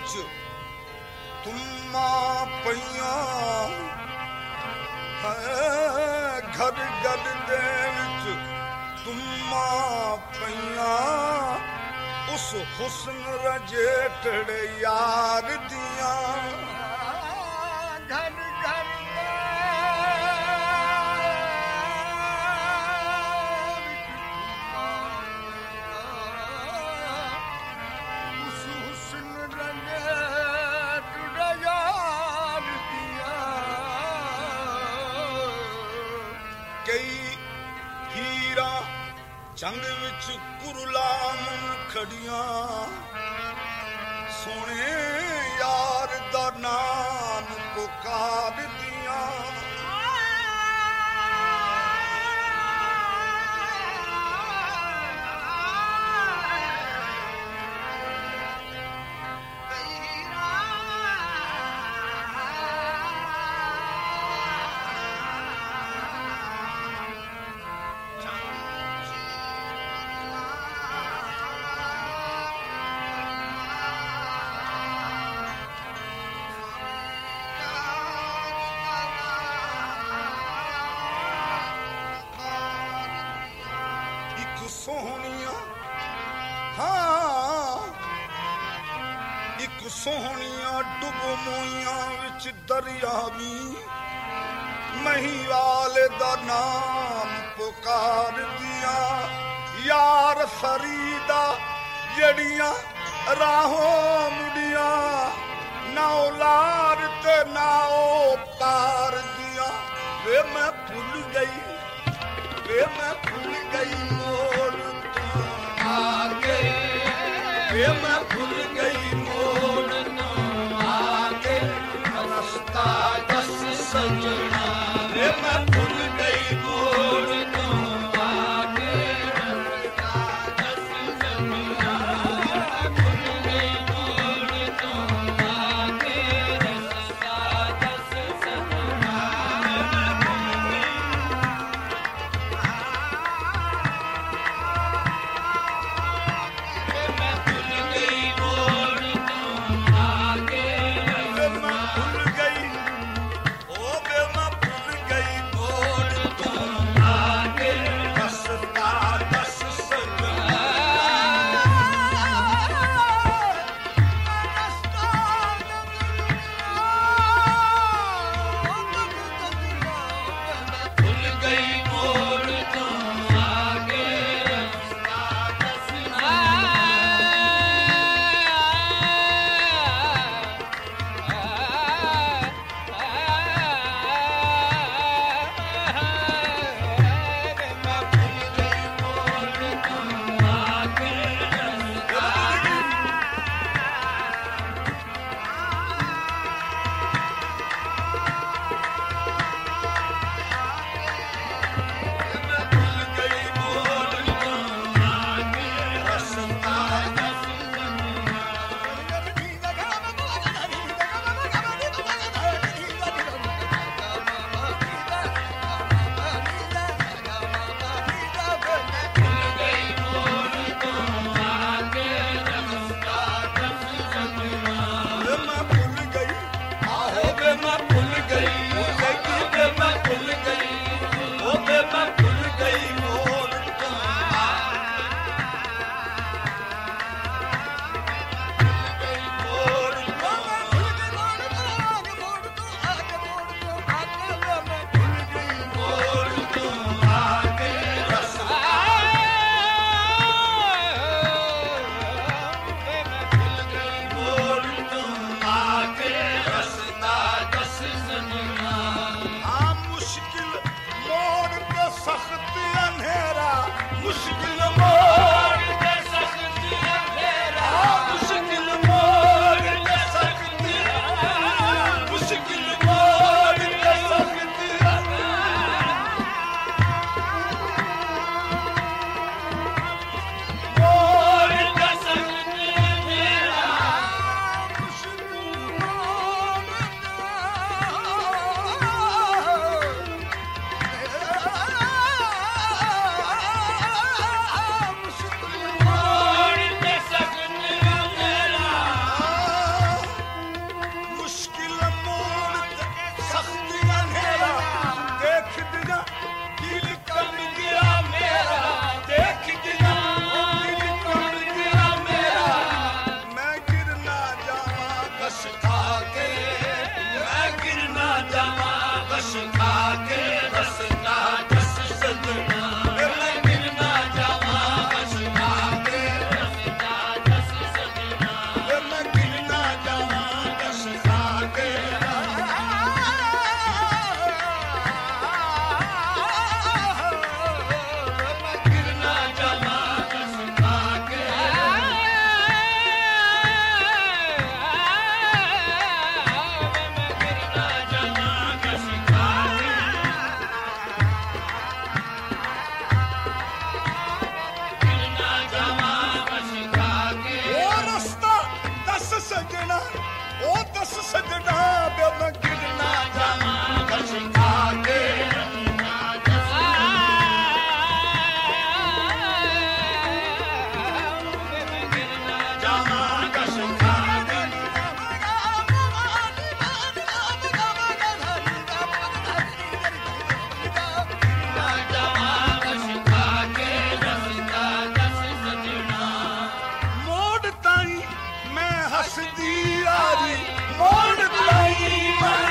ਵਿੱਚ ਤੁਮਾਂ ਪਈਆਂ ਹੈ ਘਰ ਘਰ ਦੇ ਵਿੱਚ ਤੁਮਾਂ ਪਈਆਂ ਉਸ ਹੁਸਨ ਰਜੇਟੜੇ ਯਾਰ ਦੀਆਂ ਘਰ ਘਰ ਜੰਗ ਵਿੱਚ ਕੁਰਲਾਮ ਖੜੀਆਂ ਸੋਹਣੇ ਯਾਰ ਦਾ ਨਾਮ ਪੁਕਾਰਦੀਆਂ ਸੋਹਣੀਆਂ ਡੁੱਬ ਮੋਈਆਂ ਵਿੱਚ ਦਰਿਆਵੀ ਮਹੀਵਾਲ ਦਾ ਨਾਮ ਪੁਕਾਰਦੀਆਂ ਯਾਰ ਫਰੀਦਾ ਜਿਹੜੀਆਂ ਰਾਹੋਂ ਮੁੜੀਆਂ ਨਾ ਔਲਾਦ ਤੇ ਨਾ ਉਹ ਪਾਰ ਦੀਆਂ ਵੇ ਮੈਂ ਭੁੱਲ ਗਈ ਵੇ ਮੈਂ ਭੁੱਲ ਗਈ ਮੋੜ ਤੋਂ ਆ ਗਈ ਵੇ ਮੈਂ ਭੁੱਲ ਗਈ ਮੋੜ ਤੋਂ ਆ ਕੇ ਰਸਤਾ ਦੱਸ ਸਜਣਾ ਵੇ ਮੈਂ ਭੁੱਲ ਗਈ ਮੋੜ ਤੋਂ ਆ ਕੇ ਰਸਤਾ ਦੱਸ ਸਜਣਾ ਭੁੱਲ ਗਈ ਮੋੜ ਤੋਂ ਆ ਕੇ ਰਸਤਾ ਦੱਸ ਸਜਣਾ सजना ओ दस सजना बे मैं गिरना जावां कश खा के मोड़ ताई मैं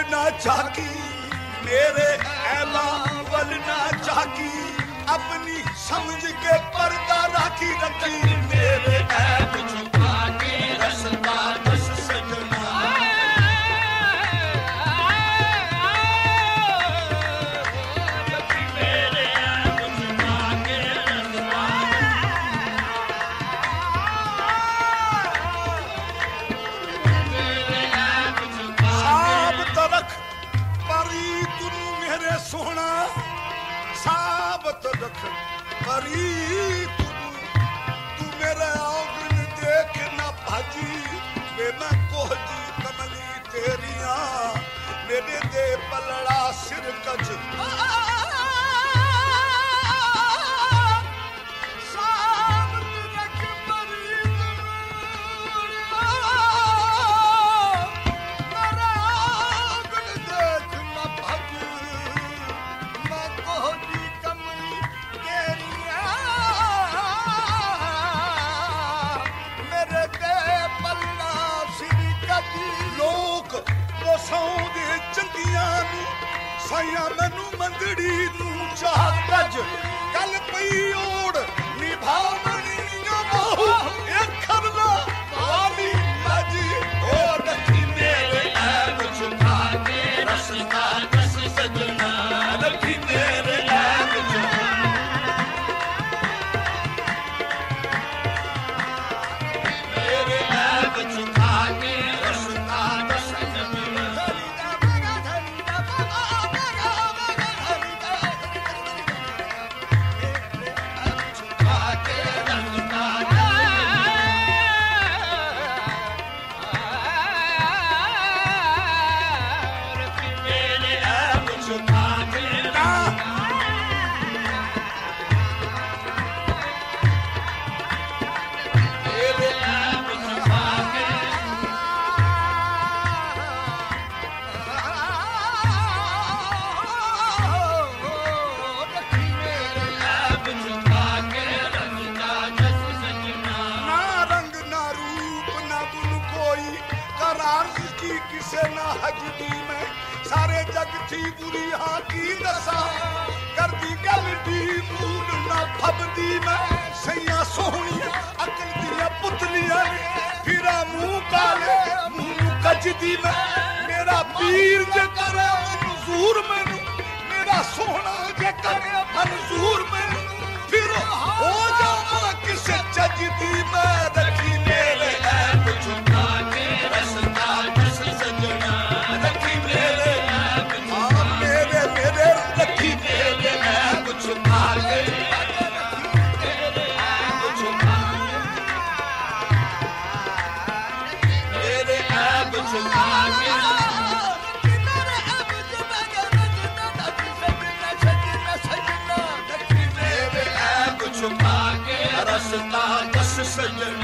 ना झाकी मेरे ऐबा वल ना झाकी अपनी समझ के पर्दा राखी रखी मेरे ऐब छुपा के रसता दस सजना मेरे ऐब छुपा के रसता साबत रख परी तू मेरे सोना साबत रख परी तू मेरे औगन देख ना भाजी वे मैं कोहजी कमली तेरिया मेरे दे पलड़ा सिर कज ਸਾਇਆ ਮੈਨੂੰ ਮੰਦੜੀ ਨੂੰ ਚਾਹ ਕੱਜ ਗੱਲ ਪਈ ਓੜ ਨਿਭਾਵਣੀ ਨਿਭਾਉ ਇਹ ਖਬਲਾ ਵਾਲੀ ਲੱਜੀ ਓ ਰੱਖੀ ਮੇਰੇ ਐਬ ਛੁਪਾ ਕੇ ਰਸਤਾ ਦਸ ਸਜਣਾ ਰੱਖੀ ਮੇਰੇ ਐਬ ਮੇਰੇ ਐਬ ਛੁਪਾ ਕੇ ਰਸਤਾ ਦਸ ਸਜਣਾ किसे ना हजदी मैं सारे जग थी बुरी हाँ की दसा कर दी गल दी मूल ना फबदी मैं सैया सोहनी अकल दिया पुतलियां फिरा मुंह काले मुंह कजदी मैं मेरा पीर जे करे मंजूर मैनू मेरा सोहना जे करे मंजूर मैनू फिर हो जावा किसे चजदी मैं रखी मेरे ऐब छुपा के रसता सजना रखी मेरे मेरे रखी मेरे ऐब छुपा के मेरे ऐब छुपा के मेरे ऐब छुपा के रसता दस सजना